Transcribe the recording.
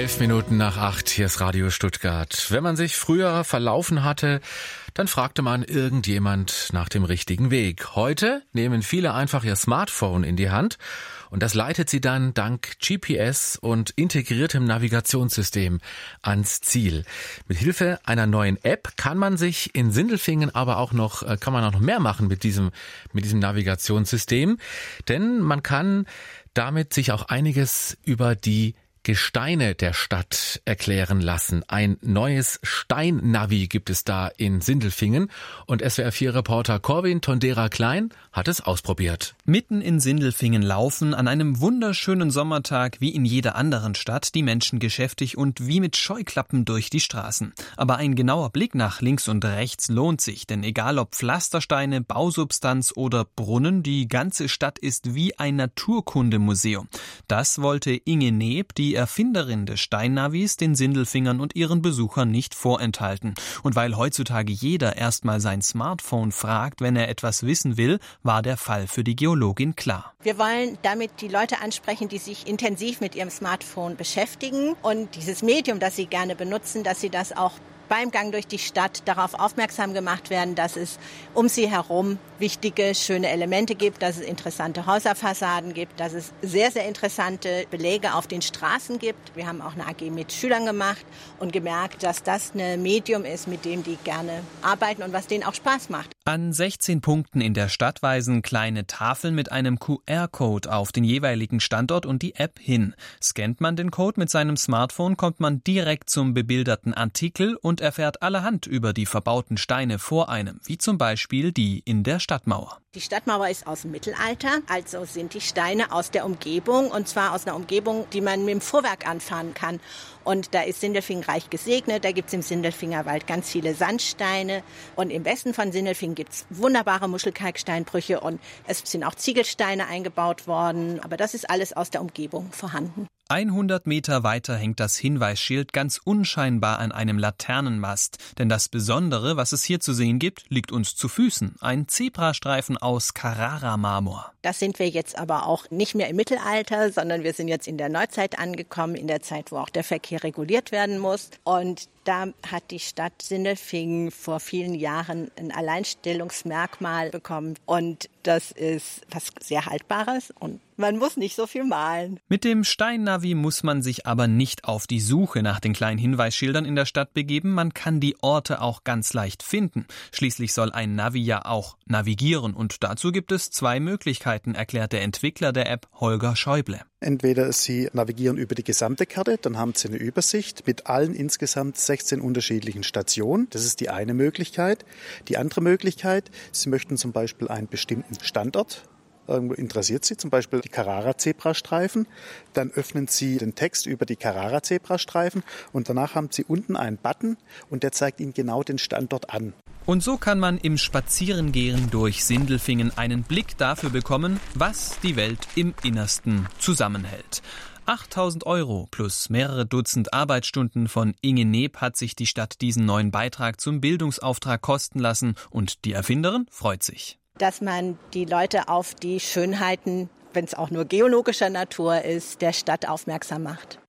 7:11, hier ist Radio Stuttgart. Wenn man sich früher verlaufen hatte, dann fragte man irgendjemand nach dem richtigen Weg. Heute nehmen viele einfach ihr Smartphone in die Hand und das leitet sie dann dank GPS und integriertem Navigationssystem ans Ziel. Mit Hilfe einer neuen App kann man sich in Sindelfingen aber auch noch mehr machen mit diesem Navigationssystem, denn man kann damit sich auch einiges über die Gesteine der Stadt erklären lassen. Ein neues Steinnavi gibt es da in Sindelfingen und SWR4-Reporter Corwin Tondera-Klein hat es ausprobiert. Mitten in Sindelfingen laufen an einem wunderschönen Sommertag wie in jeder anderen Stadt die Menschen geschäftig und wie mit Scheuklappen durch die Straßen. Aber ein genauer Blick nach links und rechts lohnt sich, denn egal ob Pflastersteine, Bausubstanz oder Brunnen, die ganze Stadt ist wie ein Naturkundemuseum. Das wollte Inge Neb, die Erfinderin des Steinnavis, den Sindelfingern und ihren Besuchern nicht vorenthalten. Und weil heutzutage jeder erstmal sein Smartphone fragt, wenn er etwas wissen will, war der Fall für die Geologin klar. Wir wollen damit die Leute ansprechen, die sich intensiv mit ihrem Smartphone beschäftigen und dieses Medium, das sie gerne benutzen, dass sie das auch beim Gang durch die Stadt darauf aufmerksam gemacht werden, dass es um sie herum wichtige, schöne Elemente gibt, dass es interessante Häuserfassaden gibt, dass es sehr, sehr interessante Belege auf den Straßen gibt. Wir haben auch eine AG mit Schülern gemacht und gemerkt, dass das ein Medium ist, mit dem die gerne arbeiten und was denen auch Spaß macht. An 16 Punkten in der Stadt weisen kleine Tafeln mit einem QR-Code auf den jeweiligen Standort und die App hin. Scannt man den Code mit seinem Smartphone, kommt man direkt zum bebilderten Artikel und erfährt allerhand über die verbauten Steine vor einem, wie zum Beispiel die in der Stadtmauer. Die Stadtmauer ist aus dem Mittelalter, also sind die Steine aus der Umgebung und zwar aus einer Umgebung, die man mit dem Fuhrwerk anfahren kann. Und da ist Sindelfingen reich gesegnet, da gibt es im Sindelfinger Wald ganz viele Sandsteine und im Westen von Sindelfingen gibt es wunderbare Muschelkalksteinbrüche und es sind auch Ziegelsteine eingebaut worden, aber das ist alles aus der Umgebung vorhanden. 100 Meter weiter hängt das Hinweisschild ganz unscheinbar an einem Laternenmast. Denn das Besondere, was es hier zu sehen gibt, liegt uns zu Füßen. Ein Zebrastreifen aus Carrara-Marmor. Das sind wir jetzt aber auch nicht mehr im Mittelalter, sondern wir sind jetzt in der Neuzeit angekommen, in der Zeit, wo auch der Verkehr reguliert werden muss. Und da hat die Stadt Sindelfingen vor vielen Jahren ein Alleinstellungsmerkmal bekommen. Und das ist was sehr Haltbares und man muss nicht so viel malen. Mit dem Steinnavi muss man sich aber nicht auf die Suche nach den kleinen Hinweisschildern in der Stadt begeben. Man kann die Orte auch ganz leicht finden. Schließlich soll ein Navi ja auch navigieren. Und dazu gibt es 2 Möglichkeiten, erklärt der Entwickler der App Holger Schäuble. Entweder Sie navigieren über die gesamte Karte, dann haben Sie eine Übersicht mit allen insgesamt 16 unterschiedlichen Stationen. Das ist die eine Möglichkeit. Die andere Möglichkeit, Sie möchten zum Beispiel einen bestimmten Standort. Irgendwo interessiert Sie zum Beispiel die Carrara-Zebrastreifen. Dann öffnen Sie den Text über die Carrara-Zebrastreifen und danach haben Sie unten einen Button und der zeigt Ihnen genau den Standort an. Und so kann man im Spazierengehen durch Sindelfingen einen Blick dafür bekommen, was die Welt im Innersten zusammenhält. 8.000 € plus mehrere Dutzend Arbeitsstunden von Inge Neb hat sich die Stadt diesen neuen Beitrag zum Bildungsauftrag kosten lassen und die Erfinderin freut sich. Dass man die Leute auf die Schönheiten, wenn es auch nur geologischer Natur ist, der Stadt aufmerksam macht.